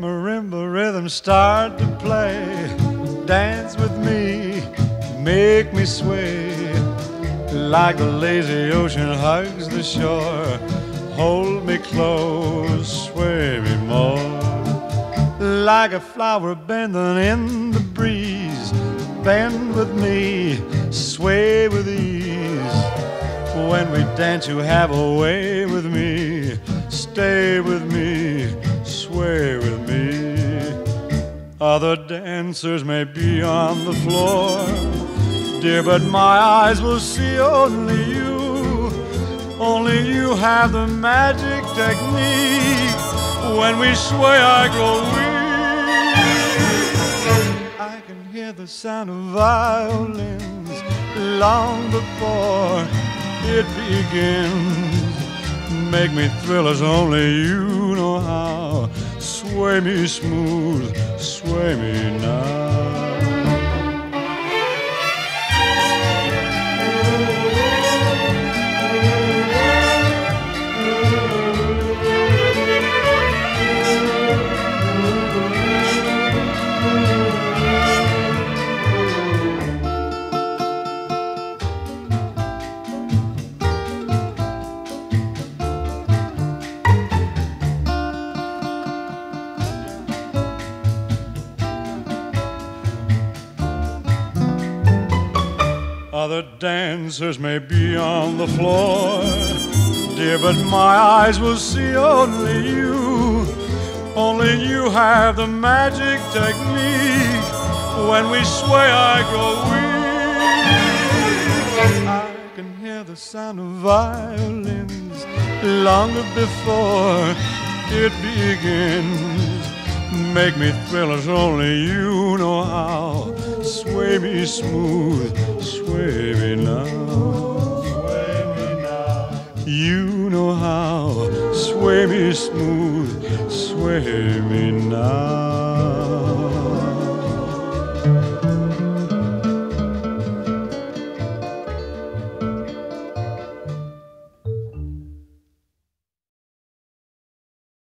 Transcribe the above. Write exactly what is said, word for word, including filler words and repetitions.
marimba rhythm start to play, dance with me, make me sway, like the lazy ocean hugs the shore. Hold me close, sway me more, like a flower bending in the breeze. Bend with me, sway with ease. When we dance you have a way with me. Stay with me, sway with me. Other dancers may be on the floor, dear, but my eyes will see only you. Only you have the magic technique. When we sway I grow weak. I can hear the sound of violins long before it begins. Make me thrill as only you know how. Sway me smooth, sway me now. Other dancers may be on the floor, dear, but my eyes will see only you. Only you have the magic technique. When we sway I grow weak. I can hear the sound of violins long before it begins. Make me thrill as only you know how. Sway me smooth, sway me now. Sway me now. You know how. Sway me smooth, sway me now.